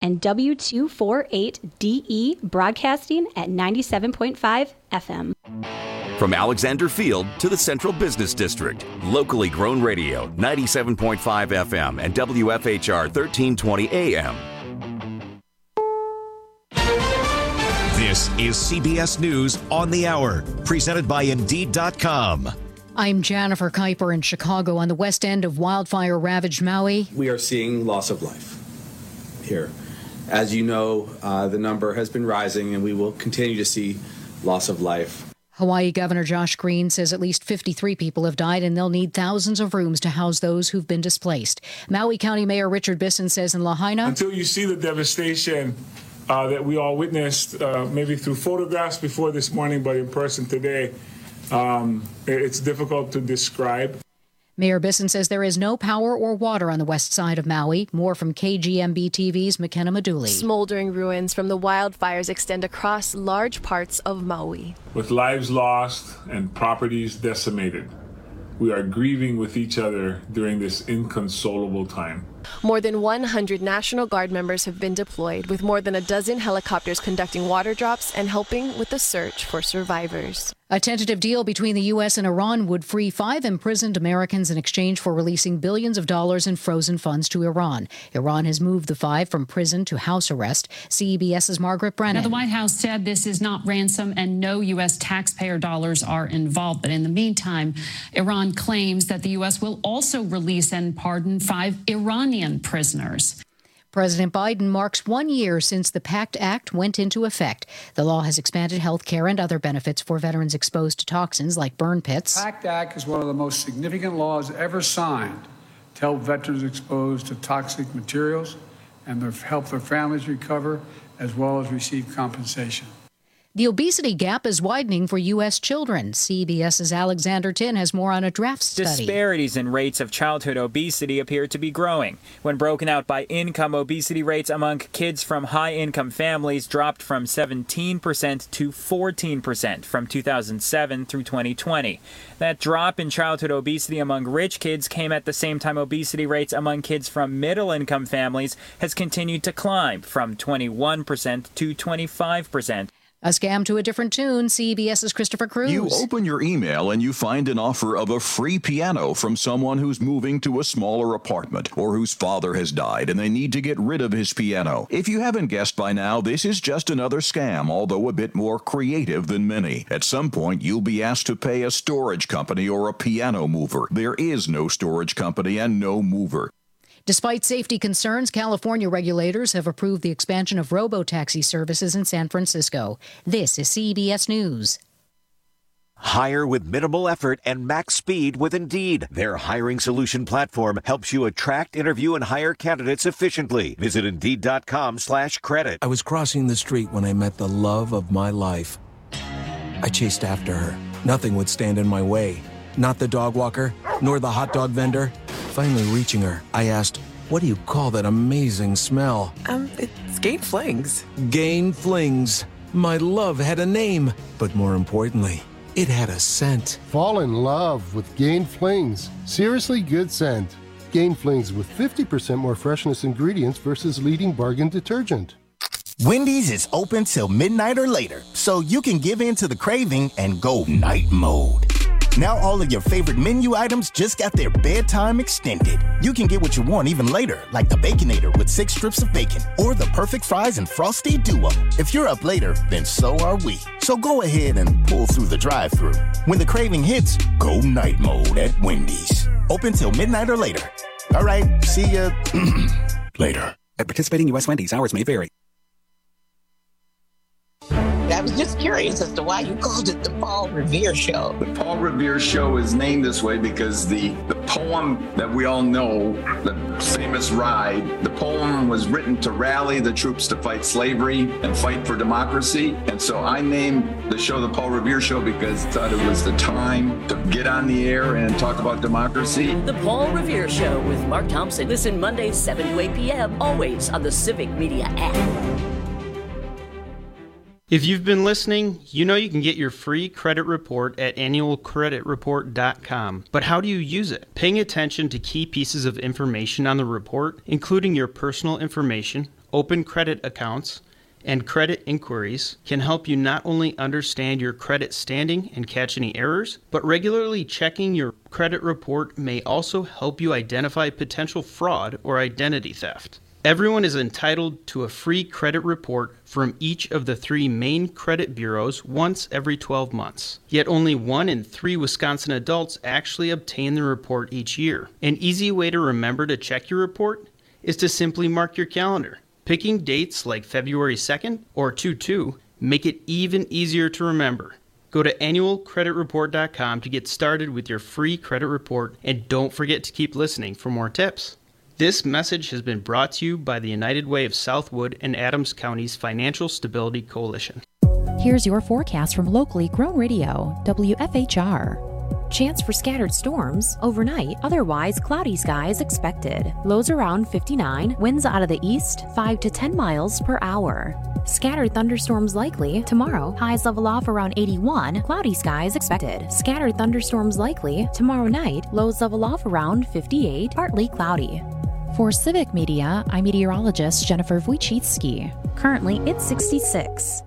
and W248DE broadcasting at 97.5 FM. From Alexander Field to the Central Business District, locally grown radio, 97.5 FM and WFHR 1320 AM. This is CBS News on the Hour, presented by Indeed.com. I'm Jennifer Kuiper in Chicago on the west end of wildfire-ravaged Maui. We are seeing loss of life here. As you know, the number has been rising, and we will continue to see loss of life. Hawaii Governor Josh Green says at least 53 people have died, and they'll need thousands of rooms to house those who've been displaced. Maui County Mayor Richard Bisson says in Lahaina, until you see the devastation that we all witnessed, maybe through photographs before this morning, but in person today, it's difficult to describe. Mayor Bisson says there is no power or water on the west side of Maui. More from KGMB TV's McKenna Maduli. Smoldering ruins from the wildfires extend across large parts of Maui. With lives lost and properties decimated, we are grieving with each other during this inconsolable time. More than 100 National Guard members have been deployed, with more than a dozen helicopters conducting water drops and helping with the search for survivors. A tentative deal between the U.S. and Iran would free 5 imprisoned Americans in exchange for releasing billions of dollars in frozen funds to Iran. Iran has moved the 5 from prison to house arrest. CBS's Margaret Brennan. Now, the White House said this is not ransom and no U.S. taxpayer dollars are involved. But in the meantime, Iran claims that the U.S. will also release and pardon 5 Iranian prisoners. President Biden marks 1 year since the PACT Act went into effect. The law has expanded health care and other benefits for veterans exposed to toxins like burn pits. The PACT Act is one of the most significant laws ever signed to help veterans exposed to toxic materials and help their families recover as well as receive compensation. The obesity gap is widening for U.S. children. CBS's Alexander Tin has more on a draft study. Disparities in rates of childhood obesity appear to be growing. When broken out by income, obesity rates among kids from high-income families dropped from 17% to 14% from 2007 through 2020. That drop in childhood obesity among rich kids came at the same time obesity rates among kids from middle-income families has continued to climb from 21% to 25%. A scam to a different tune. CBS's Christopher Cruz. You open your email and you find an offer of a free piano from someone who's moving to a smaller apartment or whose father has died and they need to get rid of his piano. If you haven't guessed by now, this is just another scam, although a bit more creative than many. At some point, you'll be asked to pay a storage company or a piano mover. There is no storage company and no mover. Despite safety concerns, California regulators have approved the expansion of robo-taxi services in San Francisco. This is CBS News. Hire with minimal effort and max speed with Indeed. Their hiring solution platform helps you attract, interview, and hire candidates efficiently. Visit Indeed.com/credit. I was crossing the street when I met the love of my life. I chased after her. Nothing would stand in my way. Not the dog walker, nor the hot dog vendor. Finally reaching her, I asked, "What do you call that amazing smell?" It's Gain Flings. Gain Flings. My love had a name, but more importantly, it had a scent. Fall in love with Gain Flings. Seriously good scent. Gain Flings with 50% more freshness ingredients versus leading bargain detergent. Wendy's is open till midnight or later, so you can give in to the craving and go night mode. Now all of your favorite menu items just got their bedtime extended. You can get what you want even later, like the Baconator with 6 strips of bacon, or the perfect fries and Frosty Duo. If you're up later, then so are we. So go ahead and pull through the drive-thru. When the craving hits, go night mode at Wendy's. Open till midnight or later. All right, see ya later. At participating U.S. Wendy's, hours may vary. I was just curious as to why you called it the Paul Revere Show. The Paul Revere Show is named this way because the poem that we all know, the famous Ride, the poem was written to rally the troops to fight slavery and fight for democracy. And so I named the show the Paul Revere Show because I thought it was the time to get on the air and talk about democracy. The Paul Revere Show with Mark Thompson. Listen Mondays 7 to 8 p.m. always on the Civic Media app. If you've been listening, you know you can get your free credit report at annualcreditreport.com. But how do you use it? Paying attention to key pieces of information on the report, including your personal information, open credit accounts, and credit inquiries can help you not only understand your credit standing and catch any errors, but regularly checking your credit report may also help you identify potential fraud or identity theft. Everyone is entitled to a free credit report from each of the 3 main credit bureaus once every 12 months. Yet only 1 in 3 Wisconsin adults actually obtain the report each year. An easy way to remember to check your report is to simply mark your calendar. Picking dates like February 2nd or 2/2 make it even easier to remember. Go to annualcreditreport.com to get started with your free credit report, and don't forget to keep listening for more tips. This message has been brought to you by the United Way of Southwood and Adams County's Financial Stability Coalition. Here's your forecast from locally grown radio, WFHR. Chance for scattered storms overnight, otherwise cloudy skies expected. Lows around 59, winds out of the east 5 to 10 miles per hour. Scattered thunderstorms likely tomorrow, highs level off around 81, cloudy skies expected. Scattered thunderstorms likely tomorrow night, lows level off around 58, partly cloudy. For Civic Media, I'm meteorologist Jennifer Wojcicki. Currently, it's 66.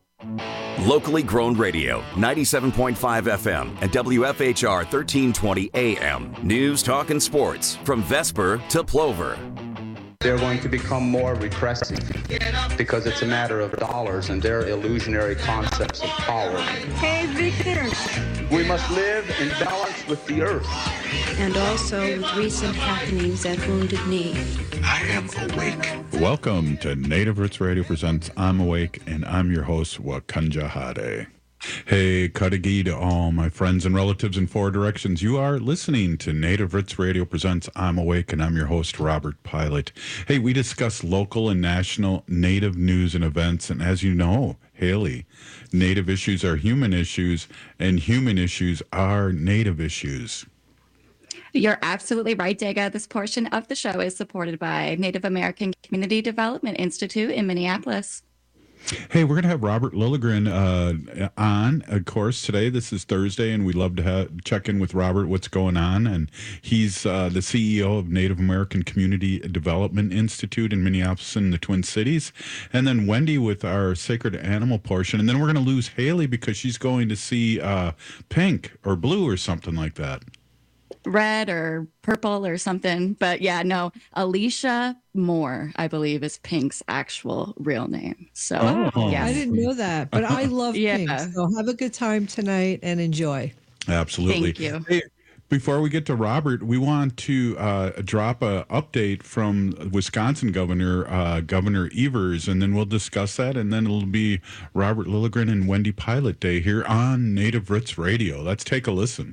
Locally grown radio, 97.5 FM and WFHR 1320 AM. News, talk, and sports from Vesper to Plover. They're going to become more repressive because it's a matter of dollars and their illusionary concepts of power. Hey, Victor. We must live in balance with the earth. And also with recent happenings at Wounded Knee. I am awake. Welcome to Native Roots Radio presents I'm Awake, and I'm your host, Wakanja Hade. Hey, Kadagi to all my friends and relatives in 4 directions. You are listening to Native Roots Radio presents I'm Awake, and I'm your host, Robert Pilot. Hey, we discuss local and national Native news and events, and as you know, Haley, Native issues are human issues, and human issues are Native issues. You're absolutely right, Dega. This portion of the show is supported by Native American Community Development Institute in Minneapolis. Hey, we're going to have Robert Lilligren on, of course, today. This is Thursday, and we'd love to check in with Robert, what's going on. And he's the CEO of Native American Community Development Institute in Minneapolis and the Twin Cities. And then Wendy with our Sacred Animal portion. And then we're going to lose Haley because she's going to see Pink or Blue or something like that. Red or purple or something. But yeah, no, Alicia Moore, I believe, is Pink's actual real name. So yeah. I didn't know that, but I love Pink. So have a good time tonight and enjoy. Absolutely. Thank you. Hey, before we get to Robert, we want to drop an update from Wisconsin Governor Governor Evers, and then we'll discuss that, and then it'll be Robert Lilligren and Wendy Pilot Day here on Native Roots Radio. Let's take a listen.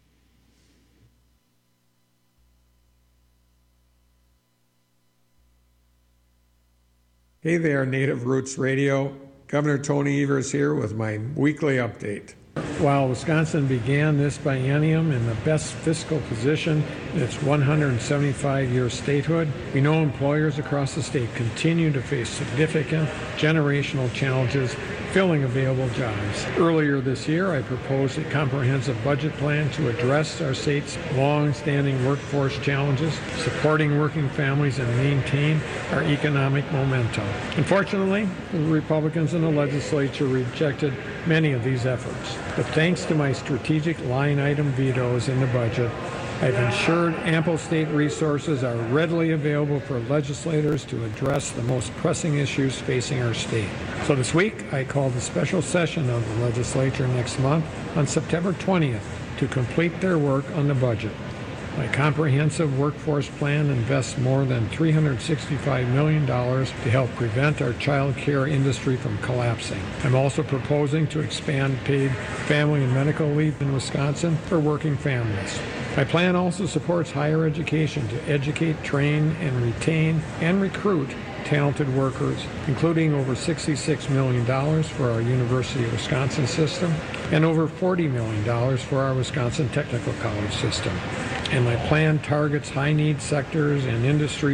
Hey there, Native Roots Radio. Governor Tony Evers here with my weekly update. While Wisconsin began this biennium in the best fiscal position in its 175-year statehood, we know employers across the state continue to face significant generational challenges filling available jobs. Earlier this year, I proposed a comprehensive budget plan to address our state's long-standing workforce challenges, supporting working families, and maintain our economic momentum. Unfortunately, the Republicans in the legislature rejected many of these efforts. But thanks to my strategic line item vetoes in the budget, I've ensured ample state resources are readily available for legislators to address the most pressing issues facing our state. So this week, I called a special session of the legislature next month on September 20th to complete their work on the budget. My comprehensive workforce plan invests more than $365 million to help prevent our child care industry from collapsing. I'm also proposing to expand paid family and medical leave in Wisconsin for working families. My plan also supports higher education to educate, train, and retain and recruit talented workers, including over $66 million for our University of Wisconsin system and over $40 million for our Wisconsin Technical College system. And my plan targets high-need sectors and industries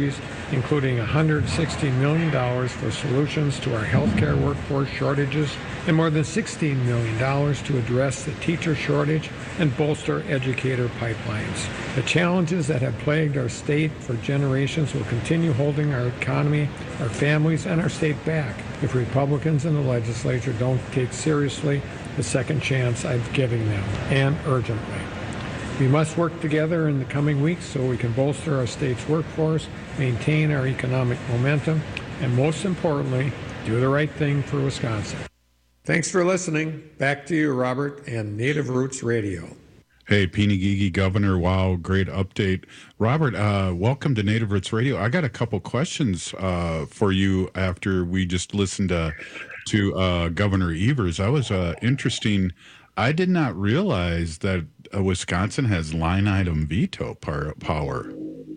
including $160 million for solutions to our healthcare workforce shortages and more than $16 million to address the teacher shortage and bolster educator pipelines. The challenges that have plagued our state for generations will continue holding our economy, our families, and our state back if Republicans in the legislature don't take seriously the second chance I'm giving them, and urgently. We must work together in the coming weeks so we can bolster our state's workforce, maintain our economic momentum, and most importantly, do the right thing for Wisconsin. Thanks for listening. Back to you, Robert, and Native Roots Radio. Hey, Pinigigi Governor. Wow, great update. Robert, welcome to Native Roots Radio. I got a couple questions for you after we just listened to Governor Evers. That was interesting. I did not realize that Wisconsin has line item veto power.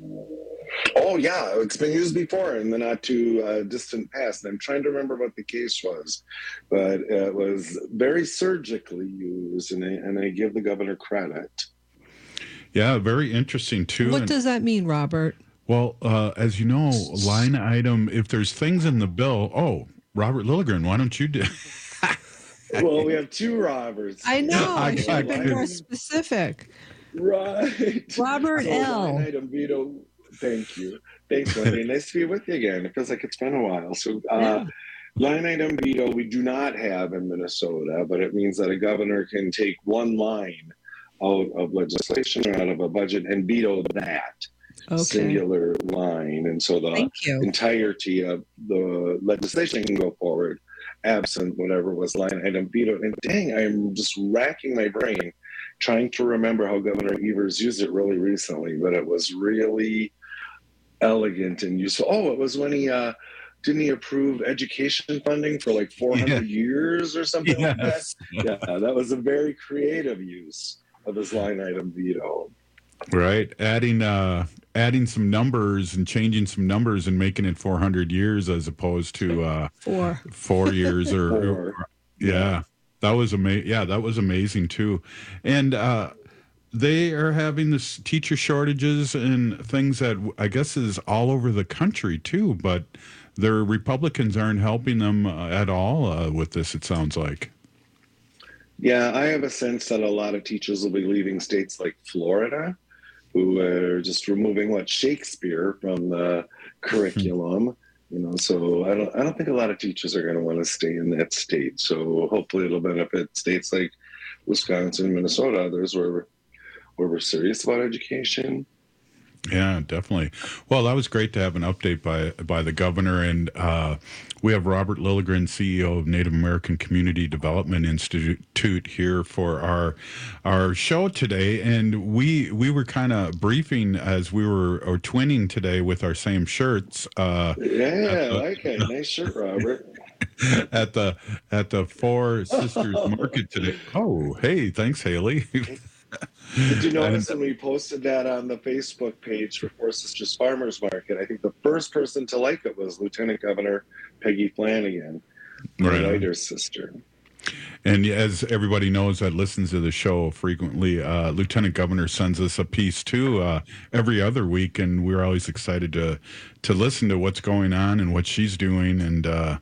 Oh, yeah. It's been used before in the not too distant past. I'm trying to remember what the case was, but it was very surgically used, and I give the governor credit. Yeah, very interesting, too. What does that mean, Robert? Well, as you know, line item, if there's things in the bill, Robert Lilligren, why don't you do Well, we have two Roberts. I know. I should have been more specific. Right. Robert so L. Line item veto. Thank you. Thanks, Wendy. Nice to be with you again. It feels like it's been a while. So, line item veto, we do not have in Minnesota, but it means that a governor can take one line out of legislation or out of a budget and veto that singular line. And so the entirety of the legislation can go forward, absent whatever was line item veto. And dang, I'm just racking my brain trying to remember how Governor Evers used it really recently, but it was really elegant and useful. Oh, it was when he didn't he approve education funding for like 400 years or something like that? Yeah, that was a very creative use of his line item veto. Right, adding some numbers and changing some numbers and making it 400 years as opposed to 4 years or yeah. That was amazing. Yeah, that was amazing too. And they are having this teacher shortages and things that I guess is all over the country too, but their Republicans aren't helping them at all with this, it sounds like. Yeah, I have a sense that a lot of teachers will be leaving states like Florida, who are just removing Shakespeare from the curriculum. You know, so I don't think a lot of teachers are going to want to stay in that state. So hopefully it'll benefit states like Wisconsin, Minnesota, others where we're serious about education. Yeah, definitely. Well, that was great to have an update by the governor, and we have Robert Lilligren, CEO of Native American Community Development Institute, here for our show today. And we were kind of briefing as we were twinning today with our same shirts. I like it. Nice shirt, Robert. at the Four Sisters Market today. Oh, hey, thanks, Haley. Did you notice when we posted that on the Facebook page for Four Sisters Farmers Market, I think the first person to like it was Lieutenant Governor Peggy Flanagan, my writer's sister. And as everybody knows that listens to the show frequently, Lieutenant Governor sends us a piece too every other week, and we're always excited to listen to what's going on and what she's doing. And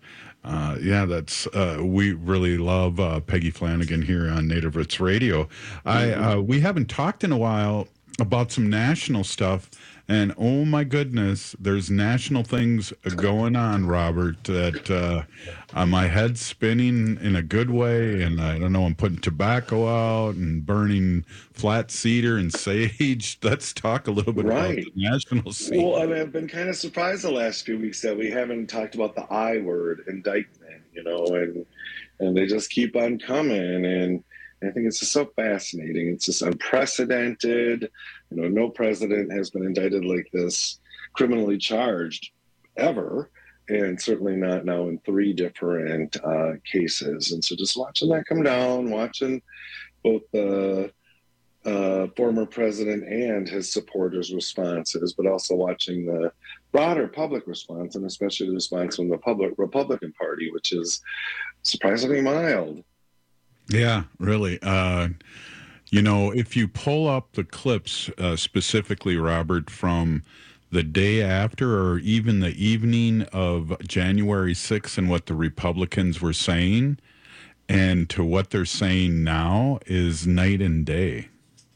that's we really love Peggy Flanagan here on Native Roots Radio. We haven't talked in a while about some national stuff, and oh my goodness, there's national things going on, Robert, that my head's spinning in a good way, and I don't know, I'm putting tobacco out and burning flat cedar and sage. Let's talk a little bit about the national scene. Well, I mean, I've been kind of surprised the last few weeks that we haven't talked about the I word, indictment, and they just keep on coming, and I think it's just so fascinating. It's just unprecedented. No president has been indicted like this, criminally charged, ever, and certainly not now in 3 different cases. And so just watching that come down, watching both the former president and his supporters' responses, but also watching the broader public response, and especially the response from the Republican Party, which is surprisingly mild. Yeah, really. If you pull up the clips specifically, Robert, from the day after or even the evening of January 6th and what the Republicans were saying and to what they're saying now is night and day.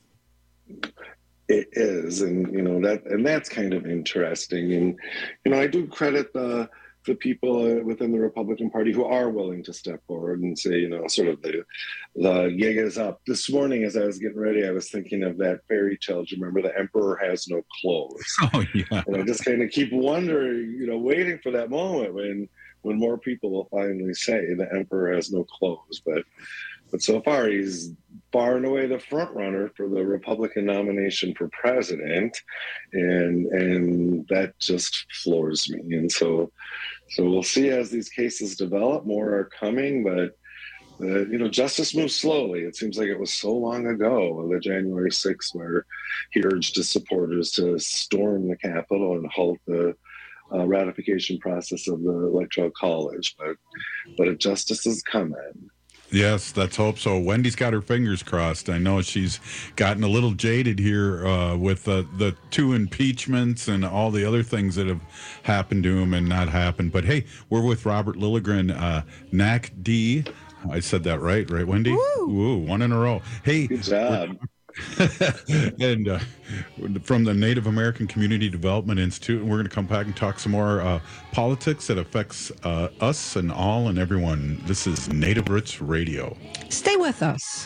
It is, and that's kind of interesting. And I do credit the people within the Republican Party who are willing to step forward and say, sort of the gig is up. This morning, as I was getting ready, I was thinking of that fairy tale. Do you remember The Emperor Has No Clothes? Oh, yeah. And I just kind of keep wondering, waiting for that moment when more people will finally say the Emperor has no clothes. But so far, he's far and away the front runner for the Republican nomination for president, and that just floors me. And so we'll see as these cases develop. More are coming, but justice moves slowly. It seems like it was so long ago, the January 6th, where he urged his supporters to storm the Capitol and halt the ratification process of the Electoral College. But justice is coming. Yes, let's hope so. Wendy's got her fingers crossed. I know she's gotten a little jaded here with the two impeachments and all the other things that have happened to him and not happened. But hey, we're with Robert Lilligren, NACD. I said that right, Wendy? Woo, one in a row. Hey, good job. And from the Native American Community Development Institute, and we're going to come back and talk some more politics that affects us and all and everyone. This is Native Roots Radio. Stay with us.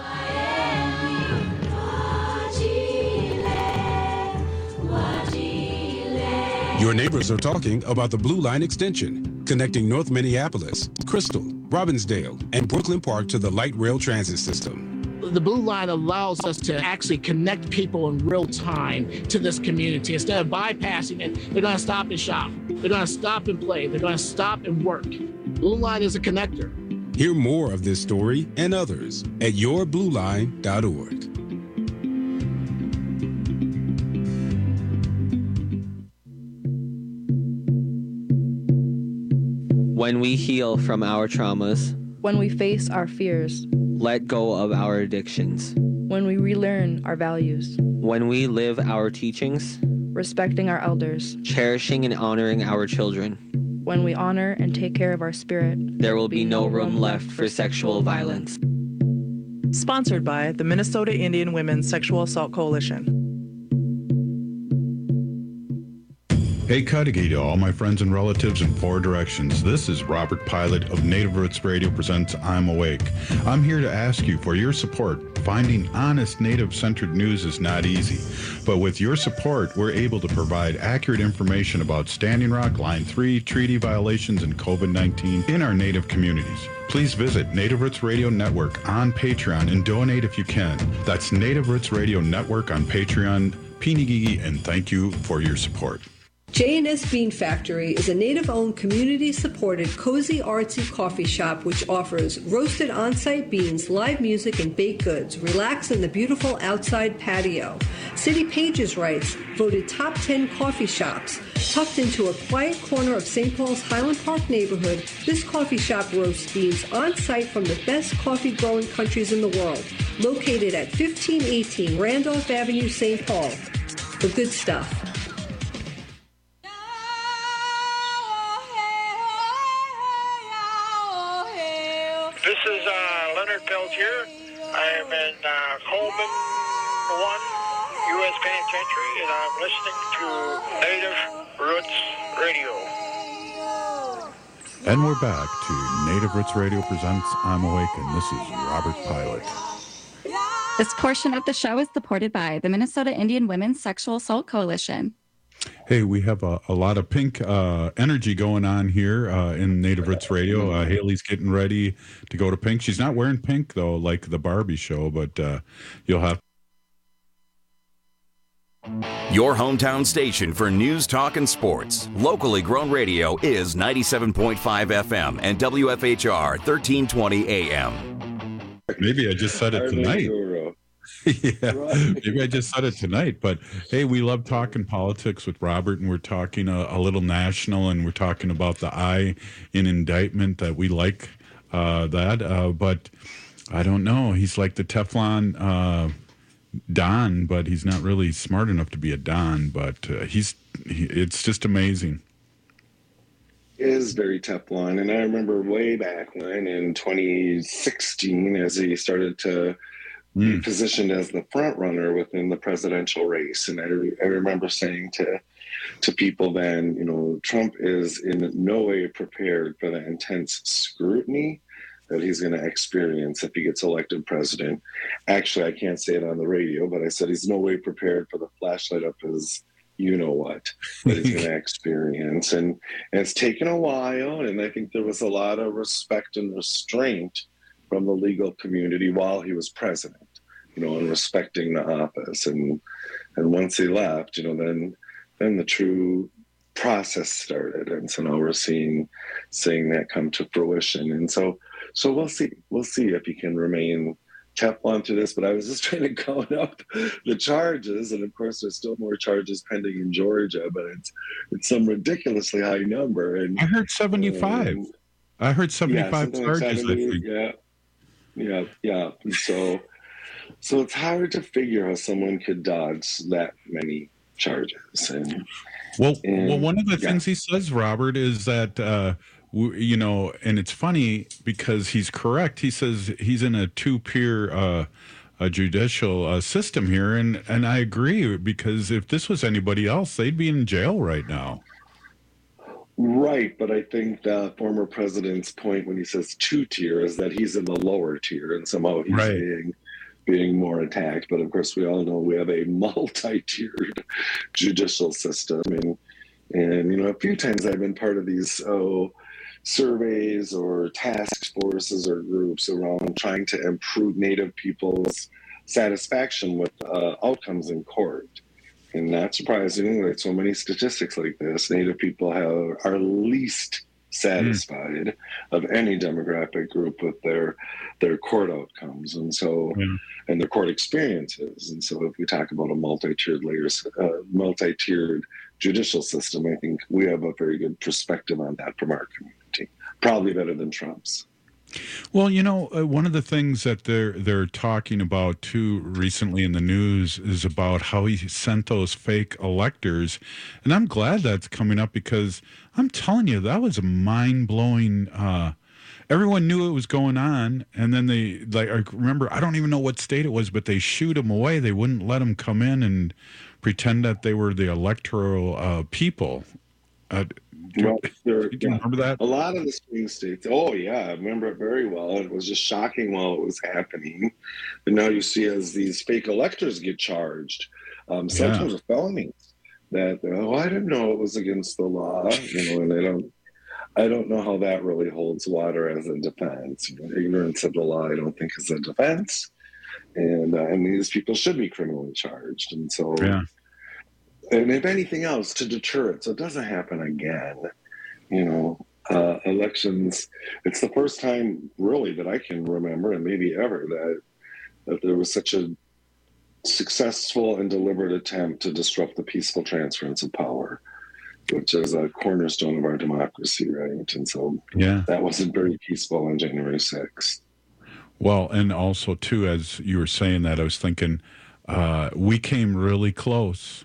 Your neighbors are talking about the Blue Line extension, connecting North Minneapolis, Crystal, Robbinsdale, and Brooklyn Park to the light rail transit system. The Blue Line allows us to actually connect people in real time to this community. Instead of bypassing it, they're going to stop and shop. They're going to stop and play. They're going to stop and work. Blue Line is a connector. Hear more of this story and others at yourblueline.org. When we heal from our traumas, when we face our fears, let go of our addictions, when we relearn our values, when we live our teachings, respecting our elders, cherishing and honoring our children, when we honor and take care of our spirit, there will be no room left for sexual violence. Sponsored by the Minnesota Indian Women's Sexual Assault Coalition. Hey, Cudahy to all my friends and relatives in four directions. This is Robert Pilot of Native Roots Radio presents I'm Awake. I'm here to ask you for your support. Finding honest Native-centered news is not easy, but with your support, we're able to provide accurate information about Standing Rock, Line 3, treaty violations, and COVID-19 in our Native communities. Please visit Native Roots Radio Network on Patreon and donate if you can. That's Native Roots Radio Network on Patreon. Pinigigi, and thank you for your support. J&S Bean Factory is a Native-owned, community-supported, cozy, artsy coffee shop which offers roasted on-site beans, live music, and baked goods. Relax in the beautiful outside patio. City Pages writes, voted top 10 coffee shops. Tucked into a quiet corner of St. Paul's Highland Park neighborhood, this coffee shop roasts beans on-site from the best coffee-growing countries in the world. Located at 1518 Randolph Avenue, St. Paul. The good stuff. This is Leonard Peltier. I am in Coleman 1 U.S. Penitentiary, and I'm listening to Native Roots Radio. And we're back to Native Roots Radio presents I'm Awake, and this is Robert Pilot. This portion of the show is supported by the Minnesota Indian Women's Sexual Assault Coalition. Hey, we have a lot of pink energy going on here in Native Roots Radio. Haley's getting ready to go to pink. She's not wearing pink, though, like the Barbie show, but you'll have... Your hometown station for news, talk, and sports. Locally grown radio is 97.5 FM and WFHR 1320 AM. Maybe I just said it tonight. Yeah, maybe I just said it tonight, but hey, we love talking politics with Robert, and we're talking a little national, and we're talking about the I in indictment that we like but I don't know. He's like the Teflon Don, but he's not really smart enough to be a Don, but he's it's just amazing. It is very Teflon. And I remember way back when in 2016, as he started to be positioned as the front runner within the presidential race. And I remember saying to people then, you know, Trump is in no way prepared for the intense scrutiny that he's going to experience if he gets elected president. Actually, I can't say it on the radio, but I said he's no way prepared for the flashlight up his you-know-what that he's going to experience. And it's taken a while, and I think there was a lot of respect and restraint from the legal community while he was president, you know, and respecting the office. And once he left, you know, then the true process started. And so now we're seeing that come to fruition. And so we'll see if he can remain Teflon through this. But I was just trying to count up the charges, and of course there's still more charges pending in Georgia, but it's some ridiculously high number. And I heard 75. I heard 75 charges. Like yeah. And so it's hard to figure how someone could dodge that many charges. And one of the things he says, Robert, is that you know, and it's funny because he's correct. He says he's in a two-tier judicial system here, and I agree, because if this was anybody else, they'd be in jail right now. Right, but I think the former president's point when he says two-tier is that he's in the lower tier, and somehow he's being more attacked. But of course, we all know we have a multi-tiered judicial system, and you know, a few times I've been part of these surveys or task forces or groups around trying to improve Native people's satisfaction with outcomes in court. And not surprisingly, like so many statistics like this, Native people are least satisfied of any demographic group with their court outcomes, and so and their court experiences. And so if we talk about a multi-tiered judicial system, I think we have a very good perspective on that from our community, probably better than Trump's. Well, you know, one of the things that they're talking about too recently in the news is about how he sent those fake electors, and I'm glad that's coming up, because I'm telling you, that was a mind-blowing. Everyone knew it was going on, and then I remember, I don't even know what state it was, but they shooed him away. They wouldn't let him come in and pretend that they were the electoral people. Well, do you remember that? A lot of the swing states. Oh yeah, I remember it very well. It was just shocking while it was happening. And now you see as these fake electors get charged, sometimes with felonies. That I didn't know it was against the law, you know, and I don't know how that really holds water as a defense. You know, ignorance of the law, I don't think, is a defense, and these people should be criminally charged. And so. Yeah. And if anything else, to deter it, so it doesn't happen again. You know, elections, it's the first time really that I can remember, and maybe ever, that there was such a successful and deliberate attempt to disrupt the peaceful transference of power, which is a cornerstone of our democracy, right? And so that wasn't very peaceful on January 6th. Well, and also, too, as you were saying that, I was thinking we came really close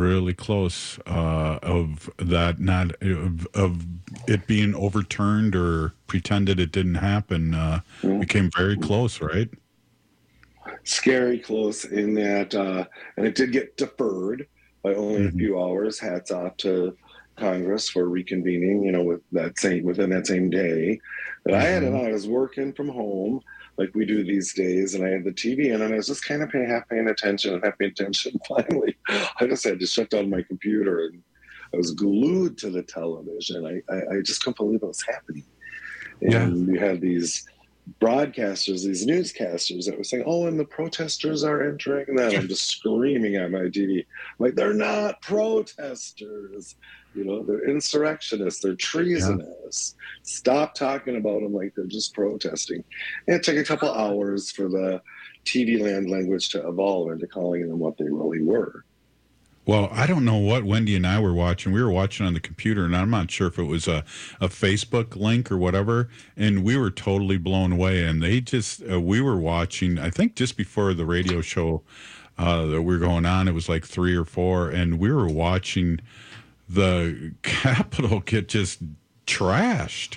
of that, not of it being overturned or pretended it didn't happen. We came very close, right? Scary close in that, and it did get deferred by only a few hours. Hats off to Congress for reconvening, you know, within that same day. But I was working from home like we do these days, and I had the TV in, and I was just kind of half paying attention. Finally, I just had to shut down my computer, and I was glued to the television. I just couldn't believe what was happening. And you had these broadcasters, these newscasters that were saying, "Oh, and the protesters are entering." And then I'm just screaming at my TV, like, they're not protesters. You know, they're insurrectionists, they're treasonous. Stop talking about them like they're just protesting. And it took a couple hours for the TV land language to evolve into calling them what they really were. Well, I don't know what Wendy and I were watching. We were watching on the computer, and I'm not sure if it was a Facebook link or whatever, and we were totally blown away. And they just, we were watching, I think just before the radio show that we were going on, it was like 3 or 4, and we were watching the Capitol get just trashed.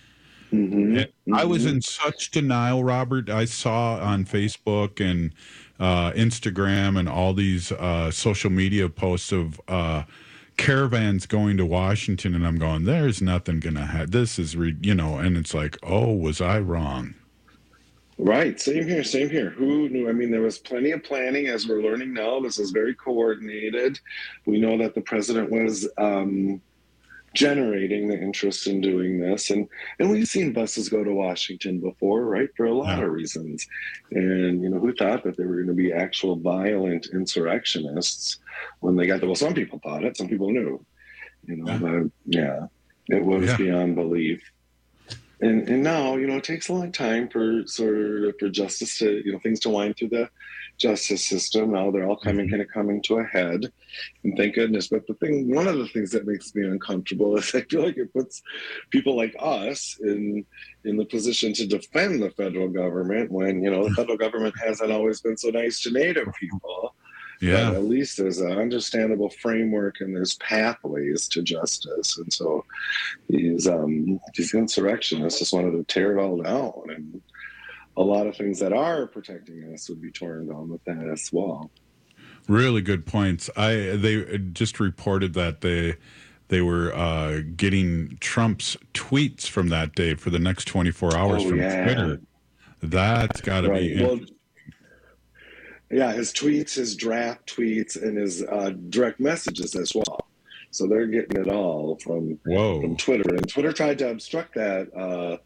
I was in such denial, Robert. I saw on Facebook and Instagram and all these social media posts of caravans going to Washington, and I'm going, there's nothing going to happen. This is, and it's like, oh, was I wrong? Right. Same here. Who knew? I mean, there was plenty of planning, as we're learning now. This was very coordinated. We know that the president was generating the interest in doing this. And we've seen buses go to Washington before, right? For a lot of reasons. And, who thought that there were going to be actual violent insurrectionists when they got there? Well, some people thought it. Some people knew, but it was beyond belief. And now, it takes a long time for justice to, things to wind through the justice system. Now they're all coming to a head, and thank goodness. But one of the things that makes me uncomfortable is I feel like it puts people like us in the position to defend the federal government when, the federal government hasn't always been so nice to Native people. Yeah. But at least there's an understandable framework and there's pathways to justice. And so these insurrectionists just wanted to tear it all down. And a lot of things that are protecting us would be torn down with that as well. Really good points. They just reported that they were getting Trump's tweets from that day for the next 24 hours from Twitter. That's got to be interesting. Yeah, his tweets, his draft tweets, and his direct messages as well. So they're getting it all from Twitter. And Twitter tried to obstruct that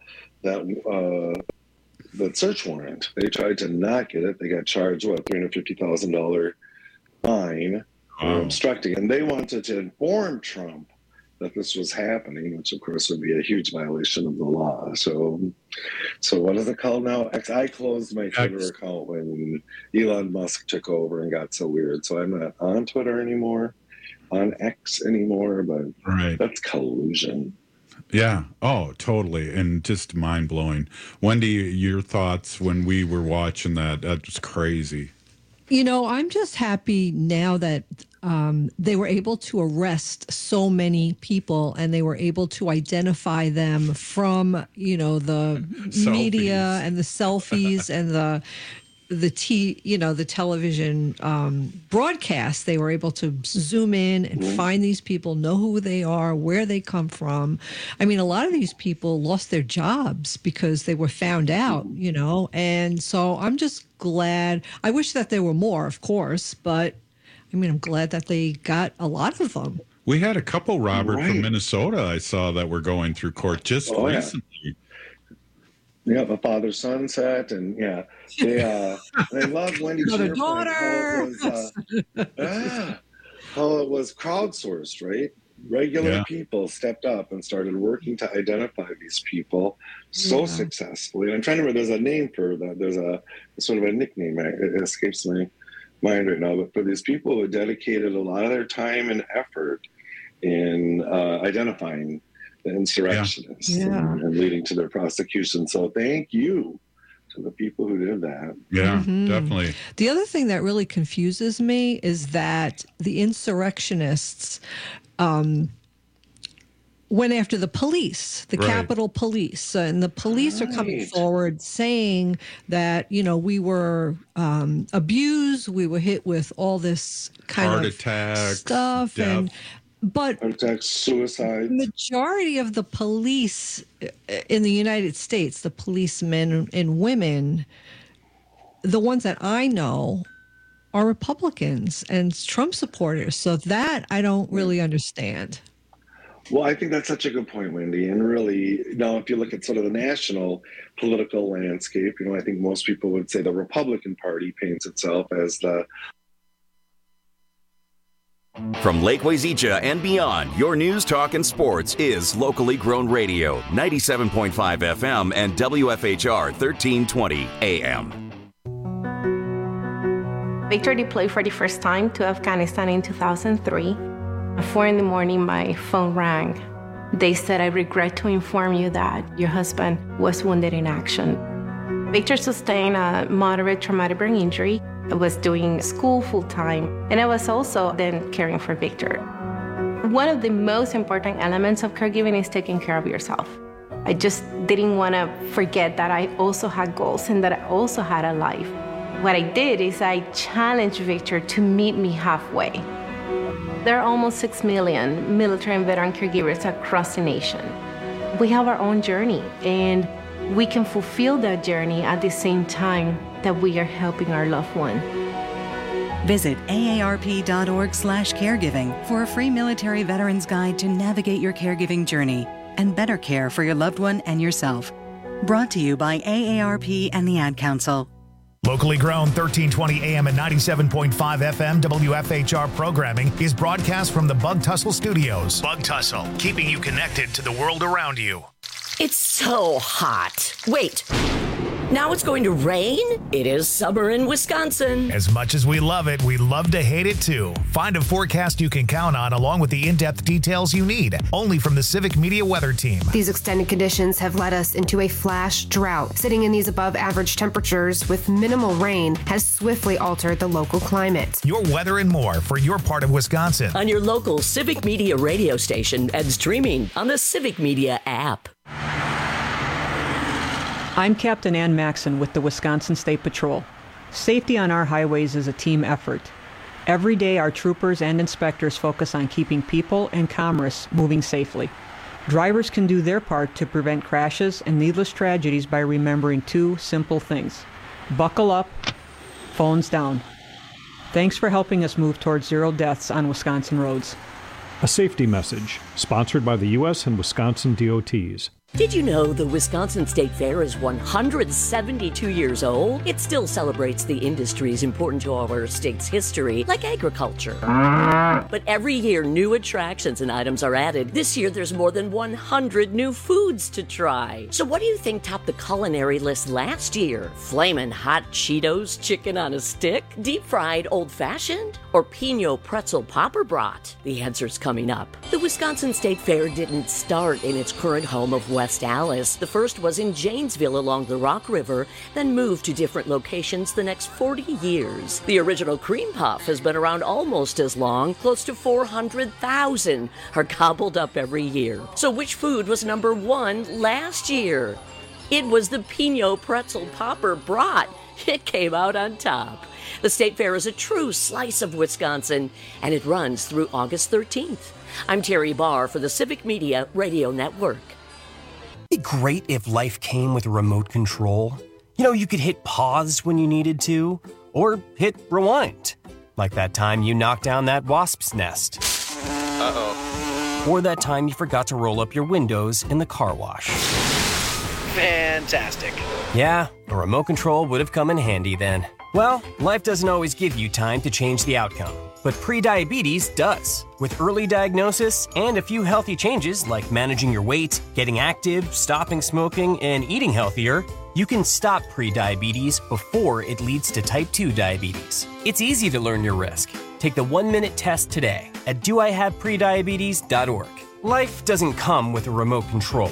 search warrant. They tried to not get it. They got charged, $350,000 fine for obstructing. And they wanted to inform Trump that this was happening, which of course would be a huge violation of the law. So what is it called now? I closed my Twitter account when Elon Musk took over and got so weird. So I'm not on Twitter anymore, on X anymore, but that's collusion. Yeah. Oh, totally. And just mind blowing. Wendy, your thoughts when we were watching that? That was crazy. I'm just happy now that they were able to arrest so many people and they were able to identify them from, the media and the selfies and the television broadcast. They were able to zoom in and find these people, know who they are, where they come from. I mean, a lot of these people lost their jobs because they were found out, and so I'm just glad. I wish that there were more, of course, but I'm glad that they got a lot of them. We had a couple, Robert, from Minnesota I saw that were going through court just recently. Yeah, the father-son set, and they love Wendy Schaefer. How it was crowdsourced, right? Regular people stepped up and started working to identify these people so successfully. And I'm trying to remember, there's a name for that. There's a sort of a nickname. It escapes my mind right now. But for these people who dedicated a lot of their time and effort in identifying the insurrectionists and leading to their prosecution. So thank you to the people who did that. Yeah, definitely. The other thing that really confuses me is that the insurrectionists went after the police, the Capitol Police, and the police are coming forward saying that, we were abused, we were hit with all this kind heart of attacks, stuff, but suicide. The majority of the police in the United States, the policemen and women, the ones that I know, are Republicans and Trump supporters. So that I don't really understand. Well, I think that's such a good point, Wendy. And really, now if you look at sort of the national political landscape, I think most people would say the Republican Party paints itself as the... From Lake Wazeecha and beyond, your news, talk, and sports is locally grown radio, 97.5 FM and WFHR 1320 AM. Victor deployed for the first time to Afghanistan in 2003. At 4 a.m, my phone rang. They said, "I regret to inform you that your husband was wounded in action." Victor sustained a moderate traumatic brain injury. I was doing school full-time, and I was also then caring for Victor. One of the most important elements of caregiving is taking care of yourself. I just didn't want to forget that I also had goals and that I also had a life. What I did is I challenged Victor to meet me halfway. There are almost 6 million military and veteran caregivers across the nation. We have our own journey, and we can fulfill that journey at the same time that we are helping our loved one. Visit aarp.org/caregiving for a free military veterans guide to navigate your caregiving journey and better care for your loved one and yourself. Brought to you by AARP and the Ad Council. Locally grown 1320 AM and 97.5 FM WFHR programming is broadcast from the Bug Tussle Studios. Bug Tussle, keeping you connected to the world around you. It's so hot. Wait. Now it's going to rain? It is summer in Wisconsin. As much as we love it, we love to hate it too. Find a forecast you can count on along with the in-depth details you need, only from the Civic Media Weather Team. These extended conditions have led us into a flash drought. Sitting in these above average temperatures with minimal rain has swiftly altered the local climate. Your weather and more for your part of Wisconsin. On your local Civic Media radio station and streaming on the Civic Media app. I'm Captain Ann Maxon with the Wisconsin State Patrol. Safety on our highways is a team effort. Every day, our troopers and inspectors focus on keeping people and commerce moving safely. Drivers can do their part to prevent crashes and needless tragedies by remembering 2 simple things. Buckle up, phones down. Thanks for helping us move towards 0 deaths on Wisconsin roads. A safety message, sponsored by the U.S. and Wisconsin DOTs. Did you know the Wisconsin State Fair is 172 years old? It still celebrates the industries important to our state's history, like agriculture. But every year, new attractions and items are added. This year, there's more than 100 new foods to try. So what do you think topped the culinary list last year? Flamin' hot Cheetos chicken on a stick? Deep-fried old-fashioned? Or Pinot pretzel popper brat? The answer's coming up. The Wisconsin State Fair didn't start in its current home of West Allis. The first was in Janesville along the Rock River, then moved to different locations the next 40 years. The original cream puff has been around almost as long. Close to 400,000 are gobbled up every year. So which food was number 1 last year? It was the Pinot pretzel popper brat. It came out on top. The State Fair is a true slice of Wisconsin, and it runs through August 13th. I'm Terry Barr for the Civic Media Radio Network. It'd be great if life came with a remote control. You know, you could hit pause when you needed to, or hit rewind. Like that time you knocked down that wasp's nest. Uh-oh. Or that time you forgot to roll up your windows in the car wash. Fantastic. Yeah, a remote control would have come in handy then. Well, life doesn't always give you time to change the outcome, but prediabetes does. With early diagnosis and a few healthy changes like managing your weight, getting active, stopping smoking, and eating healthier, you can stop prediabetes before it leads to type 2 diabetes. It's easy to learn your risk. Take the 1-minute test today at doihaveprediabetes.org. Life doesn't come with a remote control.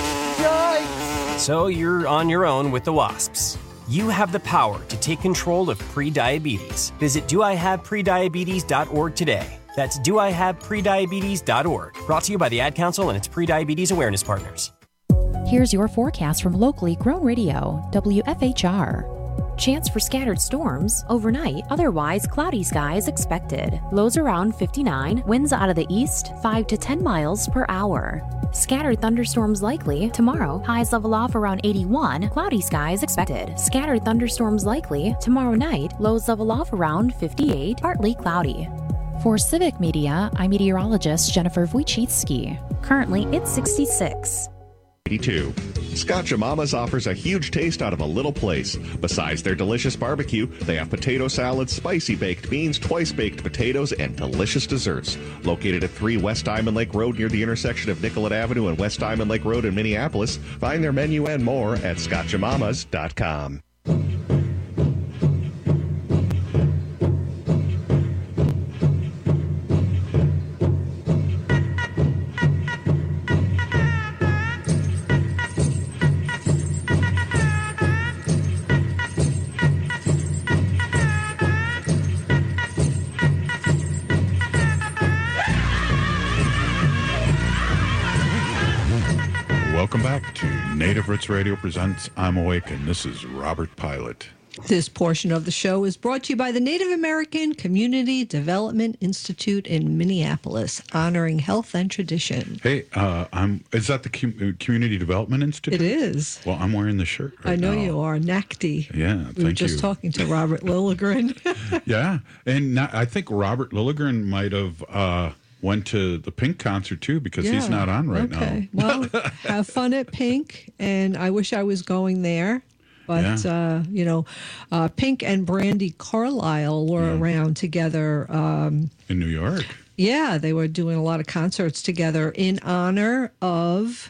Yikes! So you're on your own with the wasps. You have the power to take control of prediabetes. Visit doihaveprediabetes.org today. That's doihaveprediabetes.org. Brought to you by the Ad Council and its prediabetes awareness partners. Here's your forecast from locally grown radio, WFHR. Chance for scattered storms, overnight, otherwise cloudy skies expected. Lows around 59, winds out of the east, 5 to 10 miles per hour. Scattered thunderstorms likely. Tomorrow, highs level off around 81, cloudy skies expected. Scattered thunderstorms likely. Tomorrow night, lows level off around 58, partly cloudy. For Civic Media, I'm meteorologist Jennifer Wojcicki. Currently, it's 66. 82. Scotch-A-Mama's offers a huge taste out of a little place. Besides their delicious barbecue, they have potato salads, spicy baked beans, twice-baked potatoes, and delicious desserts. Located at 3 West Diamond Lake Road near the intersection of Nicollet Avenue and West Diamond Lake Road in Minneapolis, find their menu and more at scotchamamas.com. Native Roots Radio presents I'm Awake, and this is Robert Pilot. This portion of the show is brought to you by the Native American Community Development Institute in Minneapolis, honoring health and tradition. Hey, is that the Community Development Institute? It is. Well, I'm wearing the shirt right I know now. you are, NACD. Yeah, thank you. We were just talking to Robert Lilligren. Yeah, and I think Robert Lilligren might have went to the Pink concert too, because he's not on right now. Well, have fun at Pink, and I wish I was going there. But, Pink and Brandy Carlisle were around together. In New York? Yeah, they were doing a lot of concerts together in honor of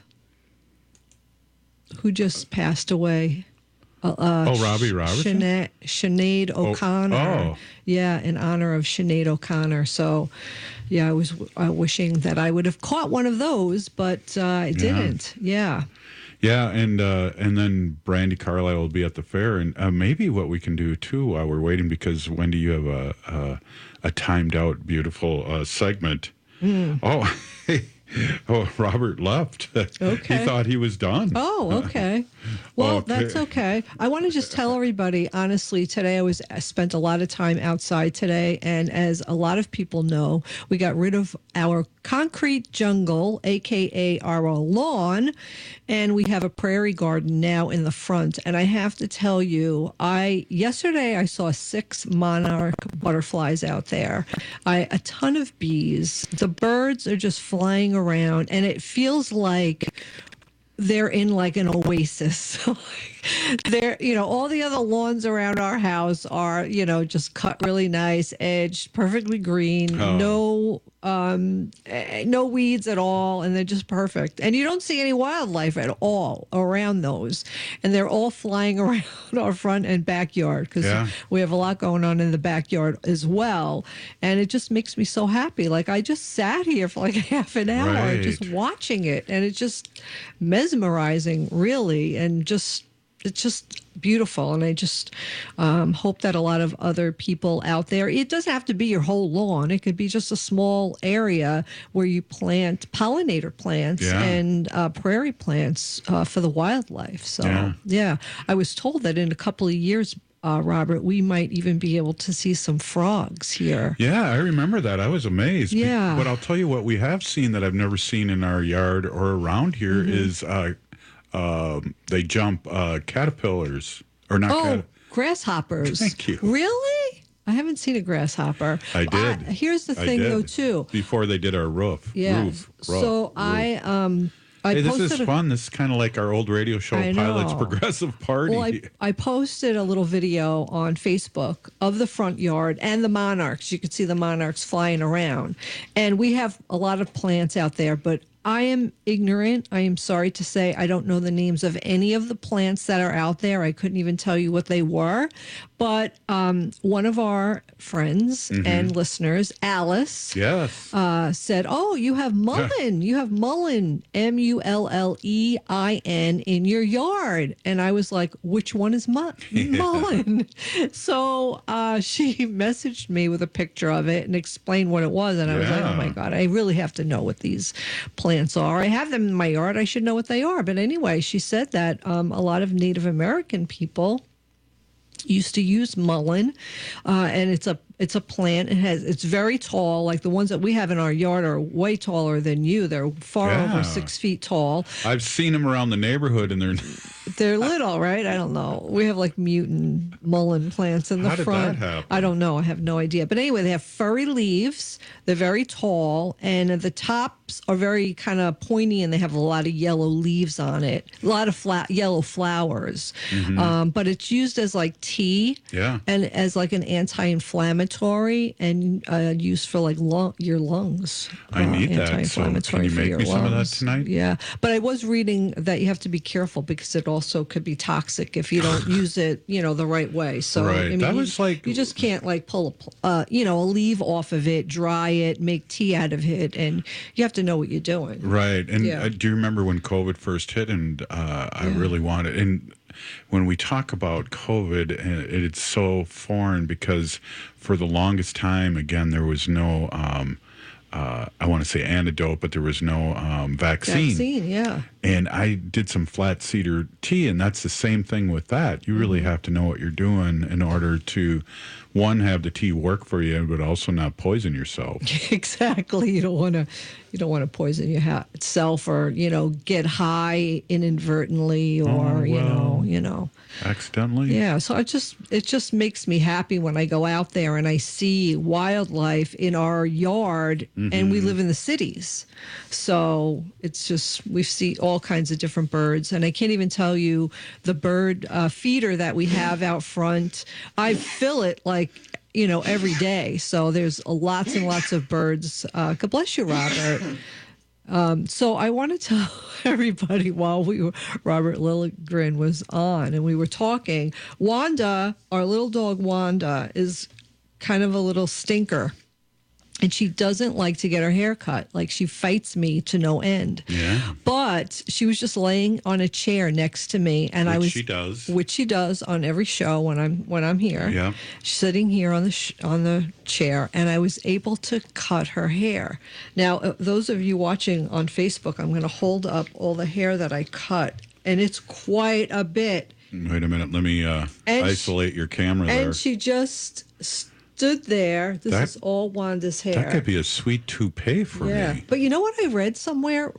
who just passed away. Robbie Robertson? Sinead O'Connor. Oh. Yeah, in honor of Sinead O'Connor. So, yeah, I was wishing that I would have caught one of those, but I didn't. Yeah. Yeah, and then Brandy Carlisle will be at the fair, and maybe what we can do too while we're waiting, because Wendy, you have a timed out beautiful segment. Oh, Robert left. Okay. He thought he was done. Oh, okay. Well, that's okay. I want to just tell everybody, honestly, today I spent a lot of time outside today, and as a lot of people know, we got rid of our concrete jungle, aka our lawn, and we have a prairie garden now in the front. And I have to tell you, yesterday I saw 6 monarch butterflies out there, a ton of bees. The birds are just flying around, and it feels like they're in like an oasis. They're, all the other lawns around our house are, just cut really nice, edged, perfectly green, no weeds at all, and they're just perfect. And you don't see any wildlife at all around those. And they're all flying around our front and backyard, because we have a lot going on in the backyard as well. And it just makes me so happy. Like, I just sat here for like half an hour just watching it, and it's just mesmerizing, really, and it's just beautiful. And I just hope that a lot of other people out there, it doesn't have to be your whole lawn. It could be just a small area where you plant pollinator plants and prairie plants for the wildlife. So, I was told that in a couple of years, Robert, we might even be able to see some frogs here. Yeah, I remember that. I was amazed. Yeah. But I'll tell you what we have seen that I've never seen in our yard or around here is they jump caterpillars, or not grasshoppers. Thank you. Really? I haven't seen a grasshopper. I did. Here's the thing, though, too. Before they did our roof. Yeah. So Hey, this is fun. This is kind of like our old radio show, Pilot's Progressive Party. Well, I posted a little video on Facebook of the front yard and the monarchs. You could see the monarchs flying around. And we have a lot of plants out there, but I am ignorant. I am sorry to say I don't know the names of any of the plants that are out there. I couldn't even tell you what they were. But one of our friends and listeners, Alice, said, "Oh, you have mullein. You have mullein, Mullein, in your yard." And I was like, "Which one is mullein?" So she messaged me with a picture of it and explained what it was. And I was like, "Oh my God, I really have to know what these plants are. I have them in my yard. I should know what they are." But anyway, she said that a lot of Native American people used to use mullein, and it's a plant. It's very tall. Like the ones that we have in our yard are way taller than you. They're far over 6 feet tall. I've seen them around the neighborhood, and they're little, right? I don't know. We have like mutant mullein plants in the front. How did that happen? I don't know. I have no idea. But anyway, they have furry leaves. They're very tall, and the tops are very kind of pointy, and they have a lot of yellow leaves on it. A lot of yellow flowers. But it's used as like tea, and as like an anti-inflammatory, and used for like your lungs. I need that. So can you make me some of that tonight? Yeah, but I was reading that you have to be careful because it also could be toxic if you don't use it, the right way. So I mean, you just can't like pull a leaf off of it, dry it, make tea out of it, and you have to know what you're doing. Right. And do you remember when COVID first hit? And I really wanted, and when we talk about COVID, it's so foreign because for the longest time, again, there was no I want to say antidote, but there was no vaccine. Vaccine, yeah. And I did some flat cedar tea, and that's the same thing with that. You really have to know what you're doing in order to, one, have the tea work for you, but also not poison yourself. Exactly. You don't want to poison yourself, or get high inadvertently, or you know. Accidentally? Yeah, so it just makes me happy when I go out there and I see wildlife in our yard, and we live in the cities. So it's just, we see all kinds of different birds, and I can't even tell you the bird feeder that we have out front. I fill it every day. So there's lots and lots of birds. God bless you, Robert. So I want to tell everybody, while Robert Lilligren was on and we were talking, Wanda, our little dog Wanda, is kind of a little stinker. And she doesn't like to get her hair cut. Like, she fights me to no end. Yeah. But she was just laying on a chair next to me, and which she does on every show when I'm here. Yeah. She's sitting here on the chair, and I was able to cut her hair. Now, those of you watching on Facebook, I'm going to hold up all the hair that I cut, and it's quite a bit. Wait a minute. Let me isolate your camera there. And she just stood there. This is all Wanda's hair. That could be a sweet toupee for me. But you know what I read somewhere?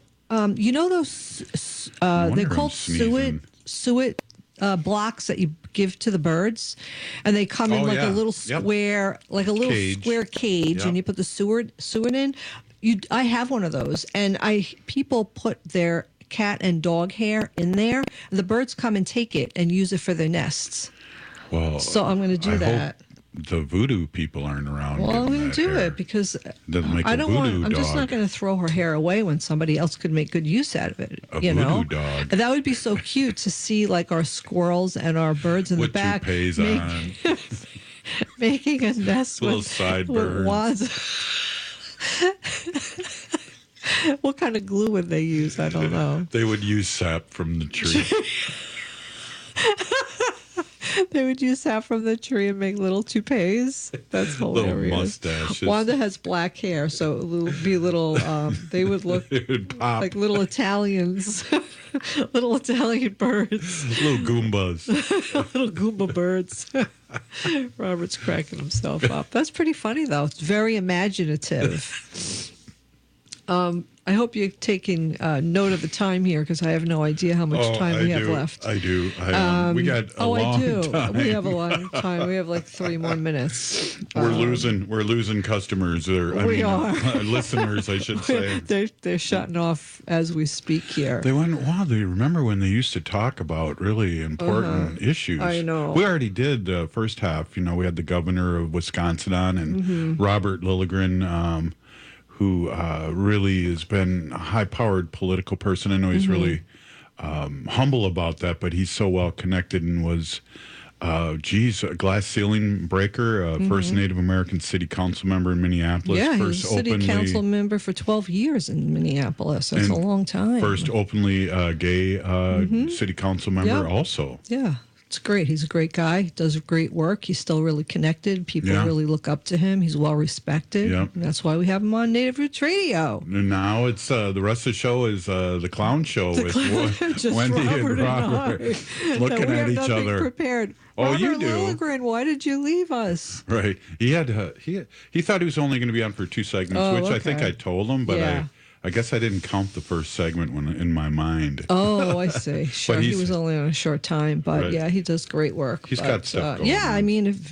Those they're called suet blocks that you give to the birds, and they come in a little square, square cage, and you put the suet in. I have one of those, and people put their cat and dog hair in there. The birds come and take it and use it for their nests. Well, so I'm going to do that. The voodoo people aren't around. Well, I'm going to do it because I don't want. I'm just not going to throw her hair away when somebody else could make good use out of it. A voodoo dog. And that would be so cute to see, like, our squirrels and our birds in the back making a nest little with sideburns. Wands. What kind of glue would they use? I don't know. They would use sap from the tree. They would use sap from the tree and make little toupees. That's hilarious. Little mustaches. Wanda has black hair, so it would be little. They would look like little Italians, little Italian birds, little Goombas, little Goomba birds. Robert's cracking himself up. That's pretty funny, though. It's very imaginative. I hope you're taking note of the time here, because I have no idea how much time we have left. I do. We got a long time. We have a long time. We have like 3 more minutes. We're losing customers. We are. Listeners, I should say. They're shutting off as we speak here. They went, wow, they remember when they used to talk about really important issues. I know. We already did the first half. We had the governor of Wisconsin on, and Robert Lilligren, who really has been a high-powered political person. I know he's really humble about that, but he's so well-connected and was, a glass ceiling breaker, first Native American city council member in Minneapolis. Yeah, first he was city council member for 12 years in Minneapolis. That's a long time. First openly gay city council member also. Yeah. It's great. He's a great guy. He does great work. He's still really connected. People really look up to him. He's well respected. Yep. And that's why we have him on Native Roots Radio. And now it's the rest of the show is the clown show with Wendy and Robert looking at each other. Prepared. Oh, Robert you do. Lilligren, why did you leave us? Right. He had he thought he was only going to be on for 2 segments, which I think I told him, but I guess I didn't count the first segment in my mind. Oh, I see. Sure, he was only on a short time, but he does great work. He's got stuff going. Yeah, I mean, if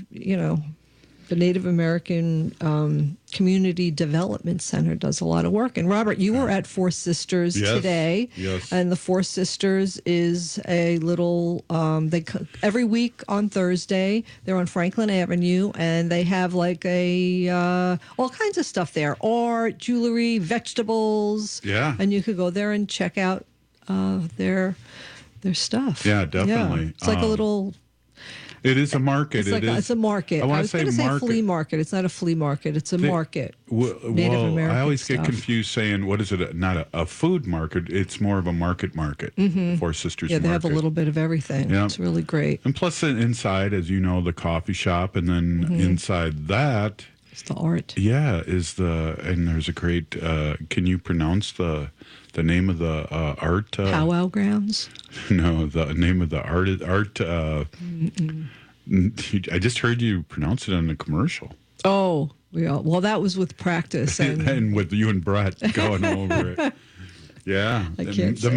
the Native American Community Development Center does a lot of work. And Robert, you were at Four Sisters today. Yes. And the Four Sisters is a little, every week on Thursday, they're on Franklin Avenue, and they have like all kinds of stuff there. Art, jewelry, vegetables. Yeah. And you could go there and check out their stuff. Yeah, definitely. Yeah. It's like a little... It is a market. It's a market. I was going to say flea market. It's not a flea market. It's a market. Native American I always get stuff. confused saying, what is it? Not a food market. It's more of a market. Four Sisters Yeah, they Market. have a little bit of everything. Yeah. It's really great. And plus inside, as you know, the coffee shop. And then inside that It's the art. Yeah, and there's a great. Can you pronounce the name of the art? Powwow grounds. No, the name of the art. I just heard you pronounce it on the commercial. Oh, well, that was with practice and with you and Brett going over it. Yeah, the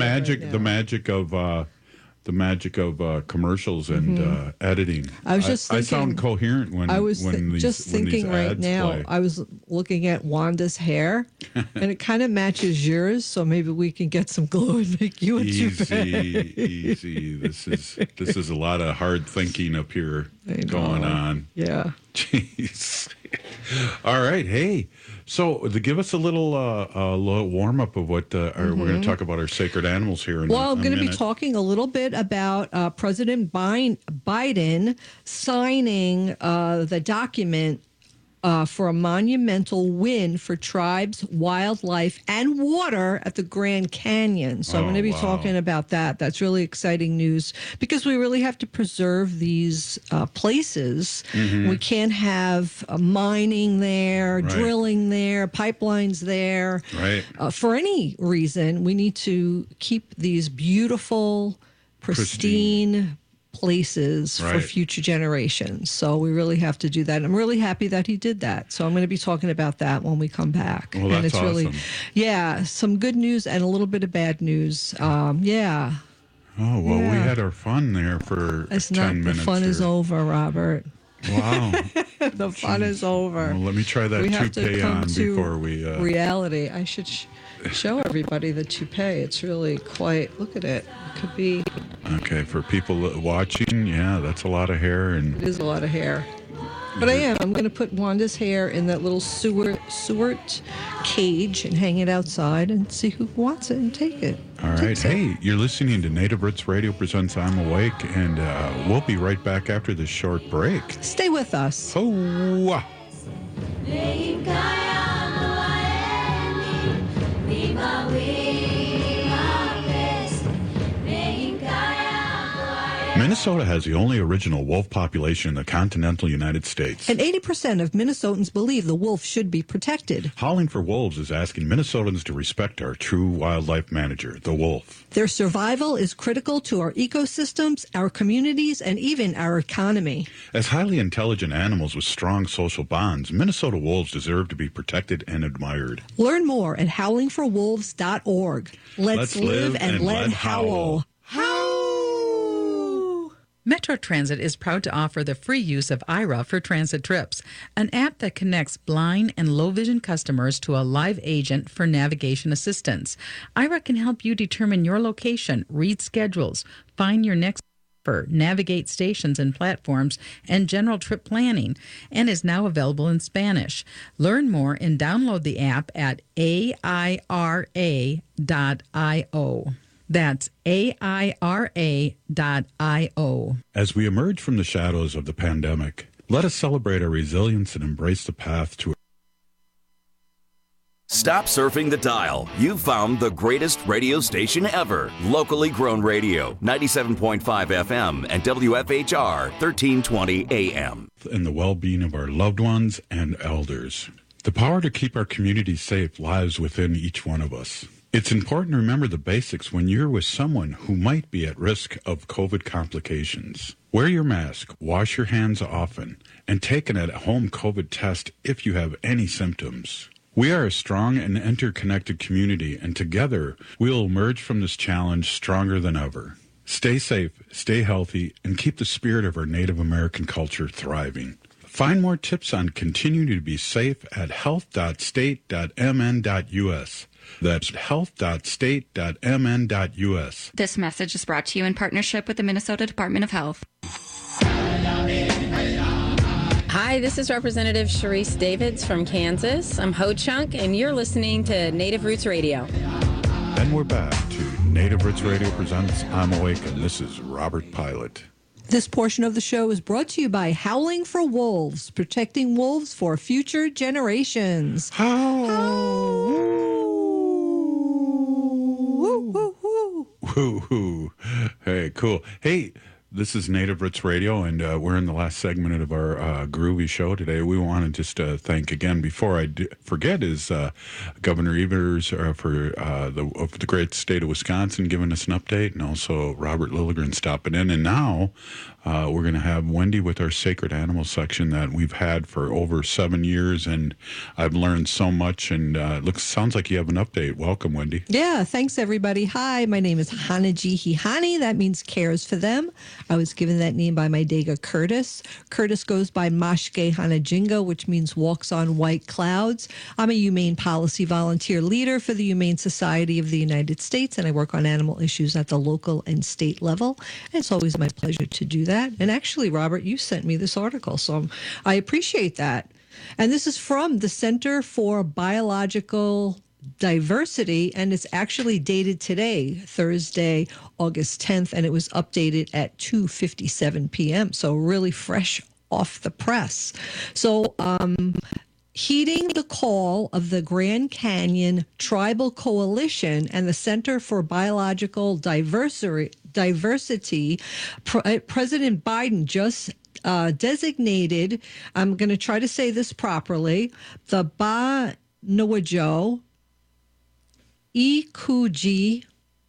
magic of commercials and editing. I was just thinking, I sound coherent when I was when these, just thinking when these right ads now. play. I was looking at Wanda's hair, and it kind of matches yours. So maybe we can get some glue and make you a toupee. Easy. This is a lot of hard thinking up here going on. Yeah. Jeez. All right. Hey. So, to give us a little warm up of what we're going to talk about our sacred animals here. I'm going to be talking a little bit about President Biden signing the document for a monumental win for tribes, wildlife, and water at the Grand Canyon. So I'm going to be talking about that. That's really exciting news because we really have to preserve these places. We can't have mining there, drilling there, pipelines there. For any reason, we need to keep these beautiful, pristine places for future generations. So we really have to do that. I'm really happy that he did that. So I'm going to be talking about that when we come back. Well, that's and it's awesome. Some good news and a little bit of bad news. Oh, well, we had our fun there for 10 minutes. The fun is over, Robert. Wow. The fun is over. Well, let me try that toupee on before we... reality. I should show everybody the toupee. It's really quite... Look at it. It could be... Okay, for people watching, yeah, that's a lot of hair. It is a lot of hair. But I'm going to put Wanda's hair in that little Seward cage and hang it outside and see who wants it and take it. All right. Hey, you're listening to Native Roots Radio presents I'm Awake, and we'll be right back after this short break. Stay with us. Oh. Minnesota has the only original wolf population in the continental United States. And 80% of Minnesotans believe the wolf should be protected. Howling for Wolves is asking Minnesotans to respect our true wildlife manager, the wolf. Their survival is critical to our ecosystems, our communities, and even our economy. As highly intelligent animals with strong social bonds, Minnesota wolves deserve to be protected and admired. Learn more at howlingforwolves.org. Let's live and let howl. Metro Transit is proud to offer the free use of Aira for transit trips, an app that connects blind and low-vision customers to a live agent for navigation assistance. Aira can help you determine your location, read schedules, find your next navigate stations and platforms, and general trip planning, and is now available in Spanish. Learn more and download the app at AIRA.io. That's AIRA.io. As we emerge from the shadows of the pandemic, let us celebrate our resilience and embrace the path to... Stop surfing the dial. You've found the greatest radio station ever. Locally grown radio, 97.5 FM and WFHR, 1320 AM. And the well-being of our loved ones and elders. The power to keep our community safe lies within each one of us. It's important to remember the basics when you're with someone who might be at risk of COVID complications. Wear your mask, wash your hands often, and take an at-home COVID test if you have any symptoms. We are a strong and interconnected community, and together we will emerge from this challenge stronger than ever. Stay safe, stay healthy, and keep the spirit of our Native American culture thriving. Find more tips on continuing to be safe at health.state.mn.us. That's health.state.mn.us. This message is brought to you in partnership with the Minnesota Department of Health. Hi, this is Representative Sharice Davids from Kansas. I'm Ho Chunk, and you're listening to Native Roots Radio. Then we're back to Native Roots Radio presents I'm Awake, and this is Robert Pilot. This portion of the show is brought to you by Howling for Wolves, protecting wolves for future generations. Woo-hoo. Hey, cool. Hey, This is Native Roots Radio, and we're in the last segment of our groovy show today. We want to just thank again, before I forget, is Governor Evers for the great state of Wisconsin giving us an update, and also Robert Lilligren stopping in. And now we're going to have Wendy with our Sacred Animals section that we've had for over 7 years, and I've learned so much, and sounds like you have an update. Welcome, Wendy. Yeah, thanks, everybody. Hi, my name is Hanaji Hihani. That means cares for them. I was given that name by my Dega Curtis. Curtis goes by Mashke Hanajinga, which means walks on white clouds. I'm a humane policy volunteer leader for the Humane Society of the United States, and I work on animal issues at the local and state level. And it's always my pleasure to do that. And actually, Robert, you sent me this article, so I appreciate that. And this is from the Center for Biological Diversity, and it's actually dated today, Thursday, August 10th, and it was updated at 2:57 p.m., so really fresh off the press. So, heeding the call of the Grand Canyon Tribal Coalition and the Center for Biological Diversity, President Biden just designated, I'm going to try to say this properly, the Ba-Nawajo Ikuji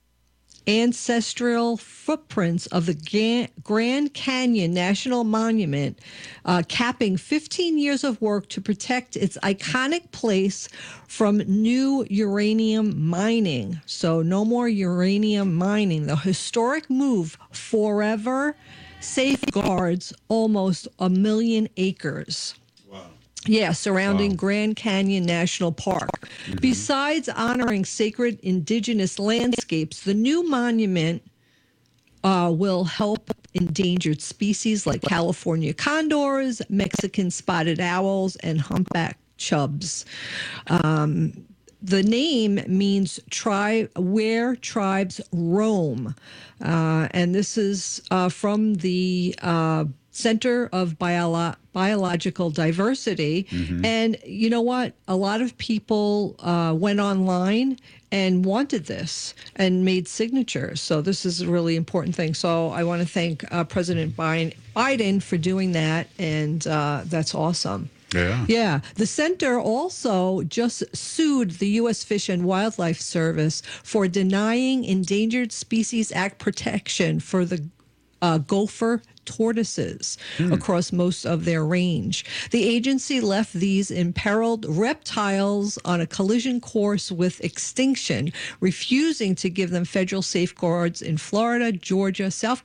ancestral footprints of the Grand Canyon National Monument, capping 15 years of work to protect its iconic place from new uranium mining. So no more uranium mining. The historic move forever safeguards almost 1 million acres. Yeah, surrounding Grand Canyon National Park. Mm-hmm. Besides honoring sacred indigenous landscapes, the new monument will help endangered species like California condors, Mexican spotted owls, and humpback chubs. The name means where tribes roam. And this is from the Center of Biological Diversity. Mm-hmm. And you know what? A lot of people went online and wanted this and made signatures. So this is a really important thing. So I want to thank President Biden for doing that. And that's awesome. Yeah. Yeah. The center also just sued the U.S. Fish and Wildlife Service for denying Endangered Species Act protection for the gopher tortoises across most of their range. The agency left these imperiled reptiles on a collision course with extinction, refusing to give them federal safeguards in Florida, Georgia, South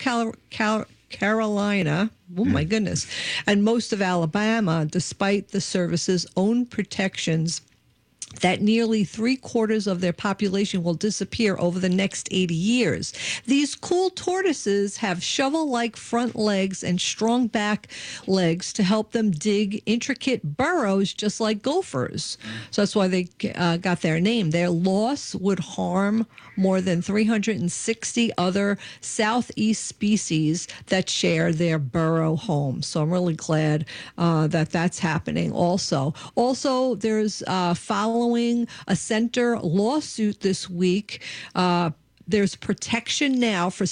Carolina, oh my goodness, and most of Alabama, despite the service's own protections that nearly 3/4 of their population will disappear over the next 80 years. These cool tortoises have shovel-like front legs and strong back legs to help them dig intricate burrows just like gophers. So that's why they got their name. Their loss would harm more than 360 other southeast species that share their burrow home. So I'm really glad that that's happening also. Also, there's following a center lawsuit this week. There's protection now for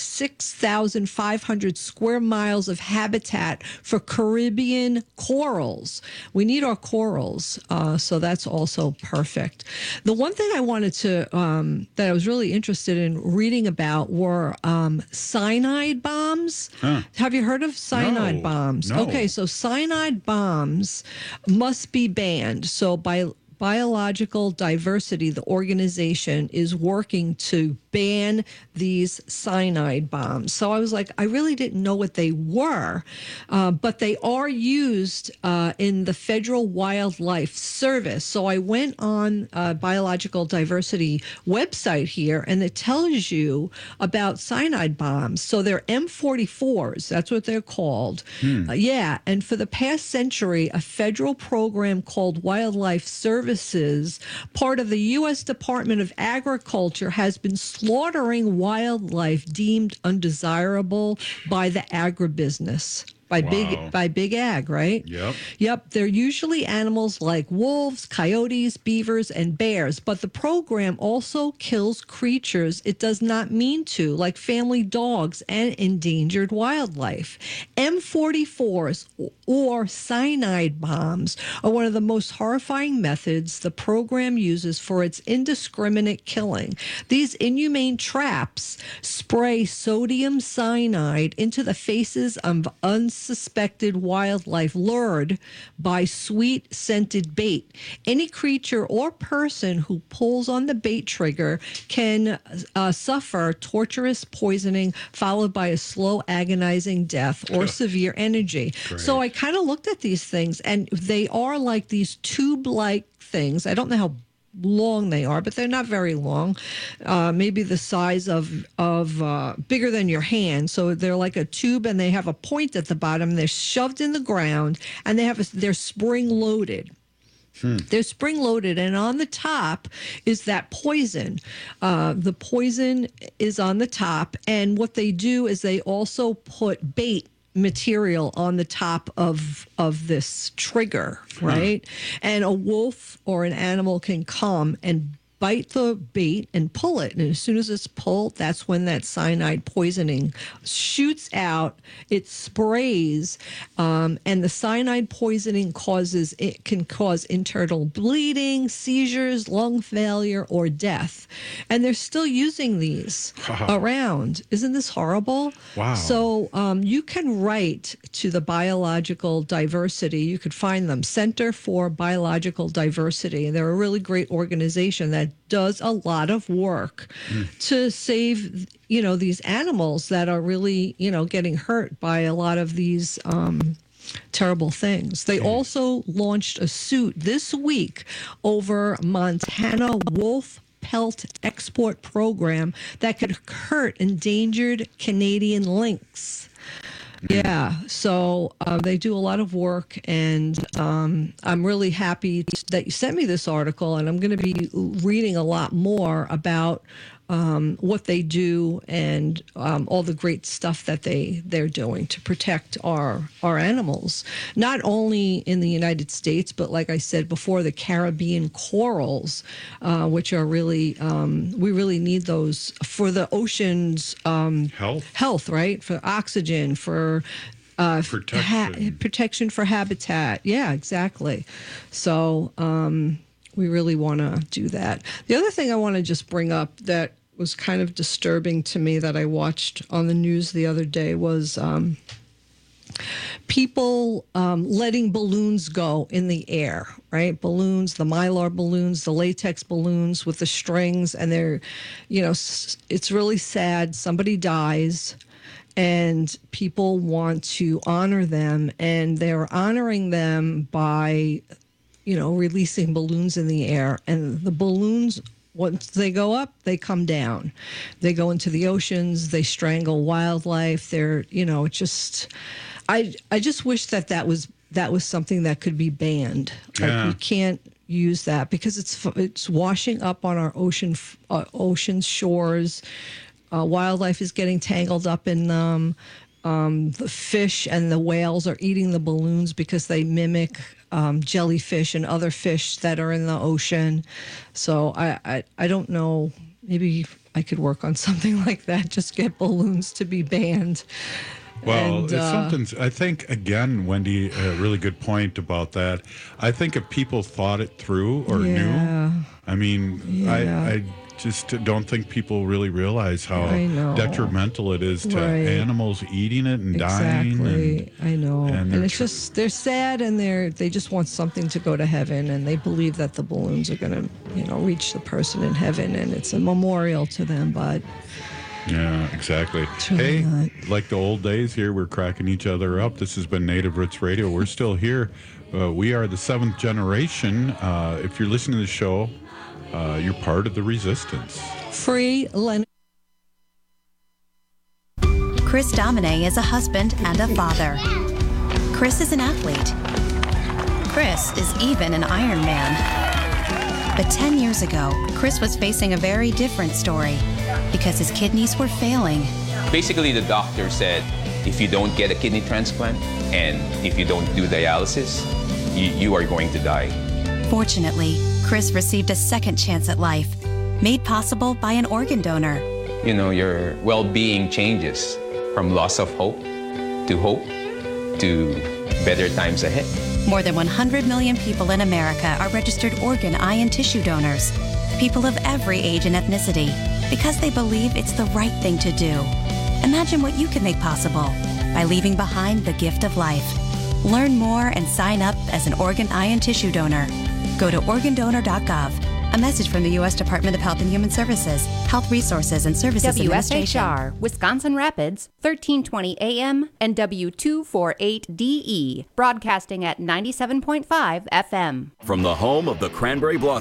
6,500 square miles of habitat for Caribbean corals. We need our corals, so that's also perfect. The one thing I wanted to, that I was really interested in reading about were cyanide bombs. Huh. Have you heard of cyanide bombs? No. Okay, so cyanide bombs must be banned. So by Biological Diversity, the organization, is working to ban these cyanide bombs. So I was like, I really didn't know what they were, but they are used in the Federal Wildlife Service. So I went on Biological Diversity website here, and it tells you about cyanide bombs. So they're M44s. That's what they're called. Yeah, and for the past century, a federal program called Wildlife Services, part of the U.S. Department of Agriculture, has been slaughtering wildlife deemed undesirable by the agribusiness. by Big Ag, right? Yep. They're usually animals like wolves, coyotes, beavers, and bears. But the program also kills creatures it does not mean to, like family dogs and endangered wildlife. M44s or cyanide bombs are one of the most horrifying methods the program uses for its indiscriminate killing. These inhumane traps spray sodium cyanide into the faces of unsuspected wildlife lured by sweet scented bait. Any creature or person who pulls on the bait trigger can suffer torturous poisoning followed by a slow agonizing death or severe energy. So I kind of looked at these things, and they are like these tube-like things. I don't know how long they are, but they're not very long. Maybe the size of bigger than your hand. So they're like a tube, and they have a point at the bottom. They're shoved in the ground, and they're spring loaded. They're spring loaded, and on the top is that poison. The poison is on the top, and what they do is they also put bait material on the top of this trigger, right? And a wolf or an animal can come and bite the bait and pull it. And as soon as it's pulled, that's when that cyanide poisoning shoots out. It sprays, and the cyanide poisoning can cause internal bleeding, seizures, lung failure, or death. And they're still using these around. Isn't this horrible? Wow. So you can write to the Biological Diversity. You could find them, Center for Biological Diversity. They're a really great organization that does a lot of work to save, these animals that are really, getting hurt by a lot of these terrible things. They also launched a suit this week over Montana wolf pelt export program that could hurt endangered Canadian lynx. Yeah, so they do a lot of work, and I'm really happy that you sent me this article, and I'm going to be reading a lot more about what they do and all the great stuff that they're doing to protect our animals, not only in the United States, but like I said before, the Caribbean corals, which are really, we really need those for the ocean's health, right? For oxygen, for protection for habitat. Yeah, exactly. So we really want to do that. The other thing I want to just bring up that was kind of disturbing to me that I watched on the news the other day was people letting balloons go in the air, right? Balloons, the Mylar balloons, the latex balloons with the strings, and they're, it's really sad. Somebody dies, and people want to honor them, and they're honoring them by, releasing balloons in the air, and the balloons, once they go up, they come down. They go into the oceans. They strangle wildlife. They're, it's just, I just wish that was something that could be banned. Yeah. Like we can't use that because it's washing up on our ocean shores. Wildlife is getting tangled up in them. The fish and the whales are eating the balloons because they mimic jellyfish and other fish that are in the ocean. So I don't know. Maybe I could work on something like that. Just get balloons to be banned. Well, it's something, I think, again, Wendy, a really good point about that. I think if people thought it through or knew, I mean, I just don't think people really realize how detrimental it is to animals eating it and dying. Exactly. I know. And it's just, they're sad, and they just want something to go to heaven, and they believe that the balloons are going to, reach the person in heaven, and it's a memorial to them, but... Yeah, exactly. Hey, like the old days here, we're cracking each other up. This has been Native Roots Radio. We're still here. We are the seventh generation. If you're listening to the show, you're part of the resistance. Free Leonard. Chris Domine is a husband and a father. Chris is an athlete. Chris is even an Ironman. But 10 years ago, Chris was facing a very different story because his kidneys were failing. Basically, the doctor said, if you don't get a kidney transplant and if you don't do dialysis, you are going to die. Fortunately, Chris received a second chance at life, made possible by an organ donor. You know, your well-being changes from loss of hope to better times ahead. More than 100 million people in America are registered organ, eye, and tissue donors. People of every age and ethnicity, because they believe it's the right thing to do. Imagine what you can make possible by leaving behind the gift of life. Learn more and sign up as an organ, eye, and tissue donor. Go to organdonor.gov. A message from the U.S. Department of Health and Human Services, Health Resources and Services Administration. WFHR, Wisconsin Rapids, 1320 AM and W248DE, broadcasting at 97.5 FM. From the home of the Cranberry Blossom